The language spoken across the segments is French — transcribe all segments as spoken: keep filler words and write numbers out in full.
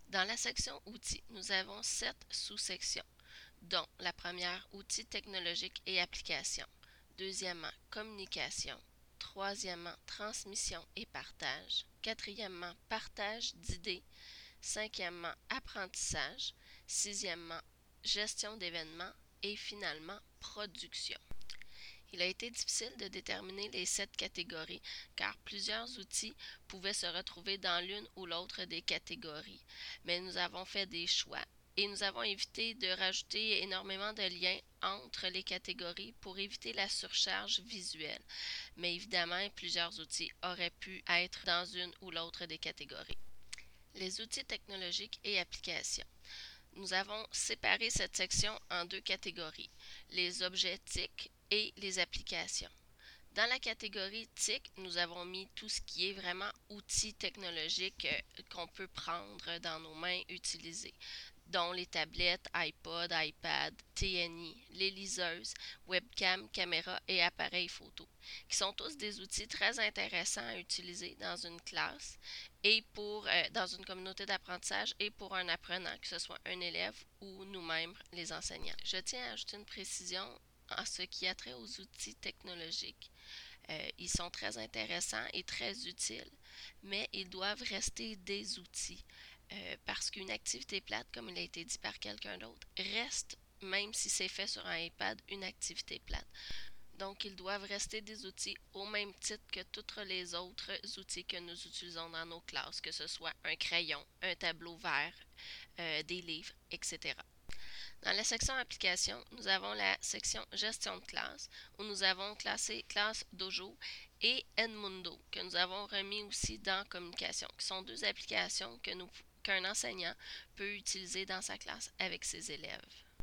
Dans la section Outils, nous avons sept sous-sections, dont la première, Outils technologiques et applications. Deuxièmement, Communication. Troisièmement, Transmission et partage. Quatrièmement, Partage d'idées. Cinquièmement, Apprentissage. Sixièmement, Gestion d'événements. Et finalement, Production. Il a été difficile de déterminer les sept catégories car plusieurs outils pouvaient se retrouver dans l'une ou l'autre des catégories, mais nous avons fait des choix et nous avons évité de rajouter énormément de liens entre les catégories pour éviter la surcharge visuelle. Mais évidemment, plusieurs outils auraient pu être dans une ou l'autre des catégories. Les outils technologiques et applications. Nous avons séparé cette section en deux catégories, les objets T I C et les applications. Dans la catégorie T I C, nous avons mis tout ce qui est vraiment outils technologiques euh, qu'on peut prendre dans nos mains, utiliser, dont les tablettes, iPod, iPad, T N I, les liseuses, webcam, caméra et appareils photo, qui sont tous des outils très intéressants à utiliser dans une classe et pour euh, dans une communauté d'apprentissage et pour un apprenant, que ce soit un élève ou nous-mêmes les enseignants. Je tiens à ajouter une précision en ce qui a trait aux outils technologiques. Euh, ils sont très intéressants et très utiles, mais ils doivent rester des outils. Euh, parce qu'une activité plate, comme il a été dit par quelqu'un d'autre, reste, même si c'est fait sur un iPad, une activité plate. Donc, ils doivent rester des outils au même titre que tous les autres outils que nous utilisons dans nos classes, que ce soit un crayon, un tableau vert, euh, des livres, et cetera. Dans la section Applications, nous avons la section Gestion de classe, où nous avons classé Classe Dojo et Edmundo, que nous avons remis aussi dans Communication, qui sont deux applications que nous, qu'un enseignant peut utiliser dans sa classe avec ses élèves.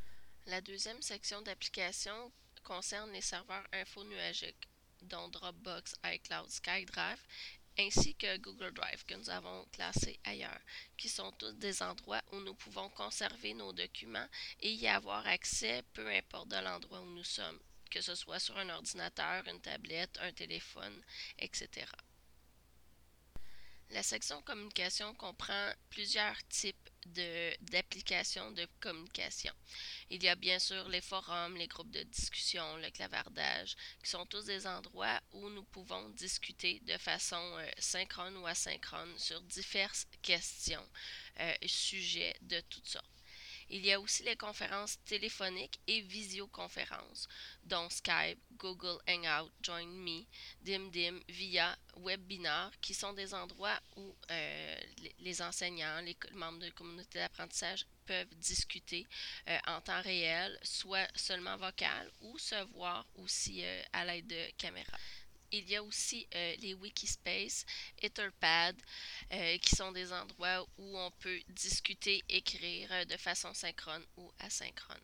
La deuxième section d'applications concerne les serveurs info-nuagiques, dont Dropbox, iCloud, SkyDrive, ainsi que Google Drive que nous avons classé ailleurs, qui sont tous des endroits où nous pouvons conserver nos documents et y avoir accès peu importe de l'endroit où nous sommes, que ce soit sur un ordinateur, une tablette, un téléphone, et cetera. La section communication comprend plusieurs types de, d'applications de communication. Il y a bien sûr les forums, les groupes de discussion, le clavardage, qui sont tous des endroits où nous pouvons discuter de façon euh, synchrone ou asynchrone sur diverses questions, euh, sujets de toutes sortes. Il y a aussi les conférences téléphoniques et visioconférences, dont Skype, Google Hangout, JoinMe, DimDim, via Webinar, qui sont des endroits où euh, les enseignants, les membres de la communauté d'apprentissage peuvent discuter euh, en temps réel, soit seulement vocal ou se voir aussi euh, à l'aide de caméras. Il y a aussi euh, les Wikispace, Etherpad, euh, qui sont des endroits où on peut discuter, écrire euh, de façon synchrone ou asynchrone.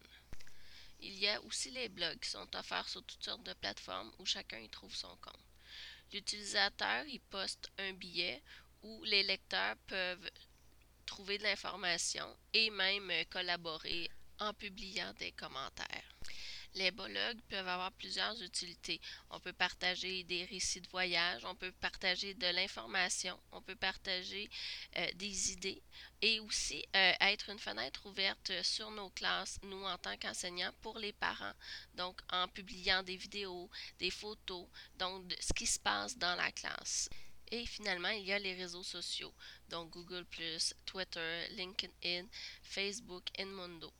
Il y a aussi les blogs qui sont offerts sur toutes sortes de plateformes où chacun y trouve son compte. L'utilisateur y poste un billet où les lecteurs peuvent trouver de l'information et même euh, collaborer en publiant des commentaires. Les blogs peuvent avoir plusieurs utilités. On peut partager des récits de voyage, on peut partager de l'information, on peut partager euh, des idées et aussi euh, être une fenêtre ouverte sur nos classes, nous en tant qu'enseignants, pour les parents. Donc en publiant des vidéos, des photos, donc de ce qui se passe dans la classe. Et finalement, il y a les réseaux sociaux, donc Google plus, Twitter, LinkedIn, Facebook, Edmundo.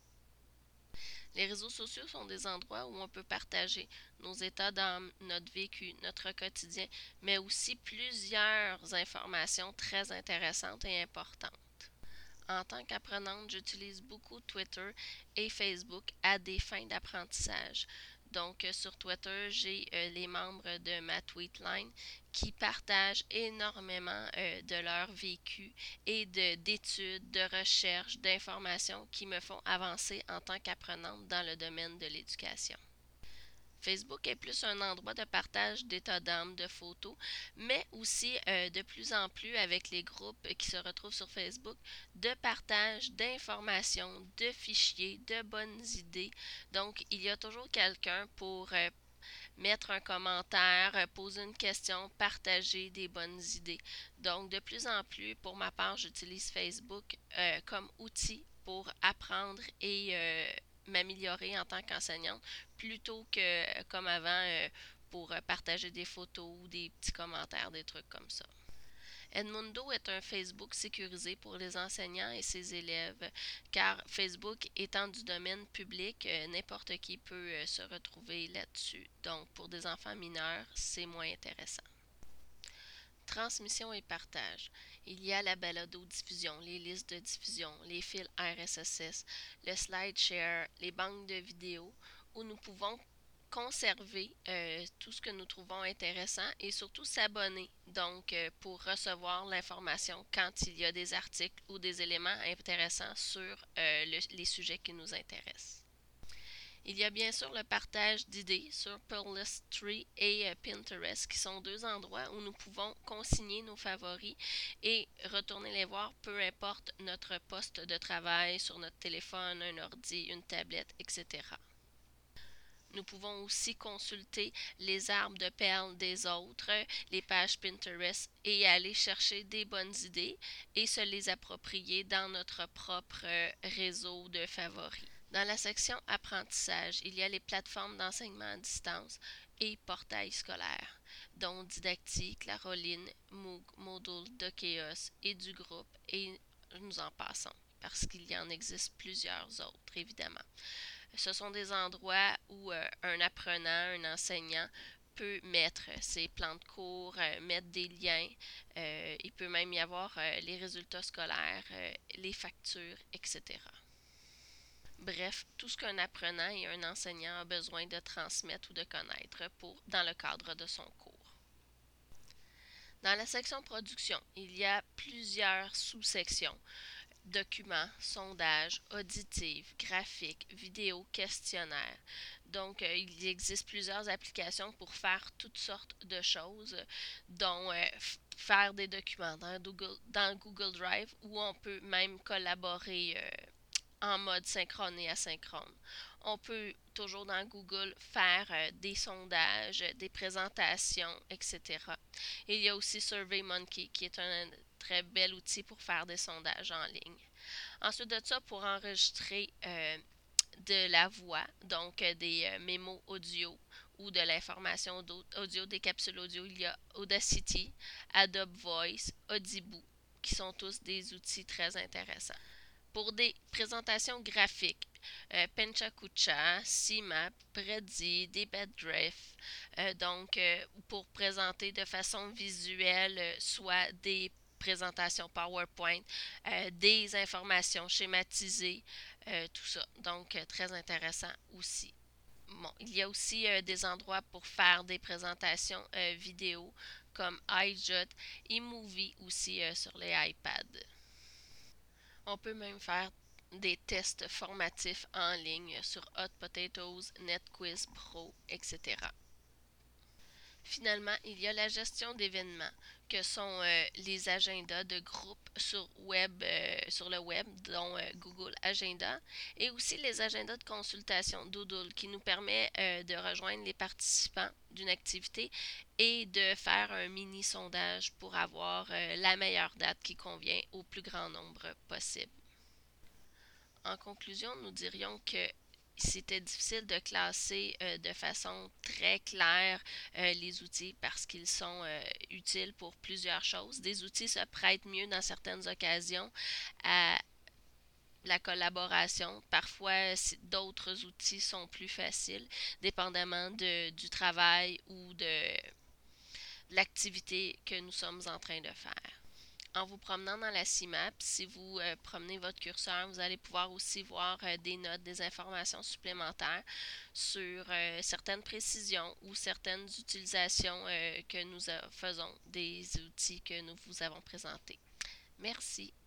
Les réseaux sociaux sont des endroits où on peut partager nos états d'âme, notre vécu, notre quotidien, mais aussi plusieurs informations très intéressantes et importantes. En tant qu'apprenante, j'utilise beaucoup Twitter et Facebook à des fins d'apprentissage. Donc, euh, sur Twitter, j'ai euh, les membres de ma tweetline qui partagent énormément euh, de leur vécu et de, d'études, de recherches, d'informations qui me font avancer en tant qu'apprenante dans le domaine de l'éducation. Facebook est plus un endroit de partage d'état d'âme, de photos, mais aussi euh, de plus en plus avec les groupes qui se retrouvent sur Facebook, de partage d'informations, de fichiers, de bonnes idées. Donc, il y a toujours quelqu'un pour euh, mettre un commentaire, euh, poser une question, partager des bonnes idées. Donc, de plus en plus, pour ma part, j'utilise Facebook euh, comme outil pour apprendre et euh, m'améliorer en tant qu'enseignante, plutôt que euh, comme avant euh, pour euh, partager des photos ou des petits commentaires, des trucs comme ça. Edmundo est un Facebook sécurisé pour les enseignants et ses élèves, car Facebook étant du domaine public, euh, n'importe qui peut euh, se retrouver là-dessus. Donc, pour des enfants mineurs, c'est moins intéressant. Transmission et partage. Il y a la balado-diffusion, les listes de diffusion, les fils R S S, le slide share, les banques de vidéos, où nous pouvons conserver euh, tout ce que nous trouvons intéressant et surtout s'abonner, donc euh, pour recevoir l'information quand il y a des articles ou des éléments intéressants sur euh, le- les sujets qui nous intéressent. Il y a bien sûr le partage d'idées sur Perlistry et euh, Pinterest, qui sont deux endroits où nous pouvons consigner nos favoris et retourner les voir, peu importe notre poste de travail sur notre téléphone, un ordi, une tablette, et cetera. Nous pouvons aussi consulter les arbres de perles des autres, les pages Pinterest et aller chercher des bonnes idées et se les approprier dans notre propre réseau de favoris. Dans la section apprentissage, il y a les plateformes d'enseignement à distance et portails scolaires, dont Didactique, Caroline, Moog, Moodle, Dokeos et du groupe, et nous en passons, parce qu'il y en existe plusieurs autres, évidemment. Ce sont des endroits où euh, un apprenant, un enseignant peut mettre ses plans de cours, euh, mettre des liens. Euh, il peut même y avoir euh, les résultats scolaires, euh, les factures, et cetera. Bref, tout ce qu'un apprenant et un enseignant a besoin de transmettre ou de connaître pour, dans le cadre de son cours. Dans la section production, il y a plusieurs sous-sections: documents, sondages, auditives, graphiques, vidéos, questionnaires. Donc, euh, il existe plusieurs applications pour faire toutes sortes de choses, dont euh, f- faire des documents dans Google, dans Google Drive, où on peut même collaborer euh, en mode synchrone et asynchrone. On peut toujours dans Google faire euh, des sondages, des présentations, et cetera. Il y a aussi SurveyMonkey, qui est un très bel outil pour faire des sondages en ligne. Ensuite de ça, pour enregistrer euh, de la voix, donc euh, des euh, mémos audio ou de l'information audio, des capsules audio, il y a Audacity, Adobe Voice, Audible, qui sont tous des outils très intéressants. Pour des présentations graphiques, euh, Penchakucha, C M A P, Prezi, DebetDrift, euh, donc euh, pour présenter de façon visuelle euh, soit des présentations PowerPoint, euh, des informations schématisées, euh, tout ça. Donc euh, très intéressant aussi. Bon, il y a aussi euh, des endroits pour faire des présentations euh, vidéo comme iJot et Movie aussi euh, sur les iPads. On peut même faire des tests formatifs en ligne sur Hot Potatoes, NetQuiz Pro, et cetera. Finalement, il y a la gestion d'événements, que sont euh, les agendas de groupe sur, web, euh, sur le web, dont euh, Google Agenda, et aussi les agendas de consultation Doodle, qui nous permet euh, de rejoindre les participants d'une activité et de faire un mini sondage pour avoir euh, la meilleure date qui convient au plus grand nombre possible. En conclusion, nous dirions que c'était difficile de classer euh, de façon très claire euh, les outils parce qu'ils sont euh, utiles pour plusieurs choses. Des outils se prêtent mieux dans certaines occasions à la collaboration. Parfois, d'autres outils sont plus faciles, dépendamment de, du travail ou de l'activité que nous sommes en train de faire. En vous promenant dans la C M A P, si vous euh, promenez votre curseur, vous allez pouvoir aussi voir euh, des notes, des informations supplémentaires sur euh, certaines précisions ou certaines utilisations euh, que nous faisons des outils que nous vous avons présentés. Merci.